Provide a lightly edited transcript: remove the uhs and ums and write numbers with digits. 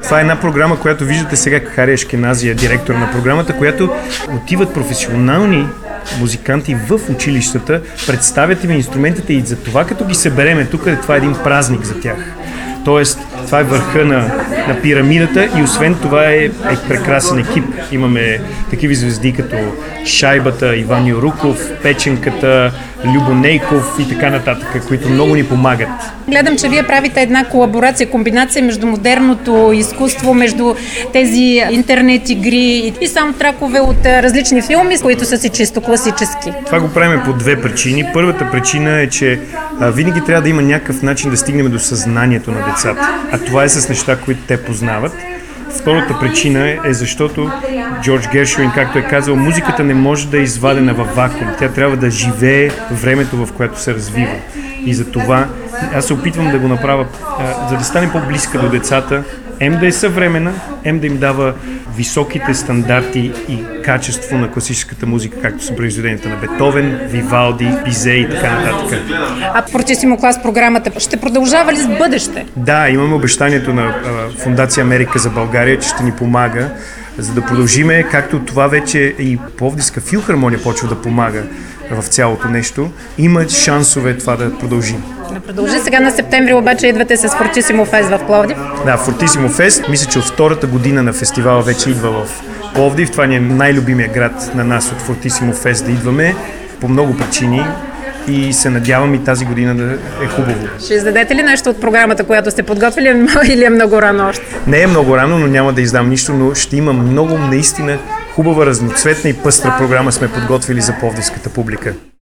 Това е една програма, която виждате сега, Хари Ашкенази е директор на програмата, която отиват професионални музиканти в училищата, представят им инструментите и за това, като ги събереме тук, това е един празник за тях. Тоест, това е върха на пирамидата и освен това е прекрасен екип. Имаме такива звезди като Шайбата, Иван Юруков, Печенката, Любо Нейков и така нататък, които много ни помагат. Гледам, че вие правите една колаборация, комбинация между модерното изкуство, между тези интернет игри и саундтракове от различни филми, които са си чисто класически. Това го правим по две причини. Първата причина е, че винаги трябва да има някакъв начин да стигнем до съзнанието на децата. А това е с неща, които те познават. Втората причина е защото Джордж Гершвин, както е казал, музиката не може да е извадена във вакуум. Тя трябва да живее времето, в което се развива. И за това аз се опитвам да го направя, за да стане по-близка до децата, да е съвременна, да им дава високите стандарти и качество на класическата музика, както са произведенията на Бетовен, Вивалди, Бизе и така нататък. А Фортисимо клас програмата ще продължава ли с бъдеще? Да, имаме обещанието на Фондация Америка за България, че ще ни помага, за да продължиме, както това вече и Пловдивска филхармония почва да помага в цялото нещо. Има шансове това да продължи. Да продължи. Сега на септември обаче идвате с Фортисимо Фест в Пловдив. Да, Фортисимо Фест. Мисля, че от втората година на фестивала вече идва в Пловдив. Това ни е най-любимия град на нас от Фортисимо Фест да идваме по много причини и се надявам и тази година да е хубаво. Ще издадете ли нещо от програмата, която сте подготвили, или е много рано още? Не е много рано, но няма да издам нищо, но ще има много наистина хубава, разноцветна и пъстра програма сме подготвили за пловдивската публика.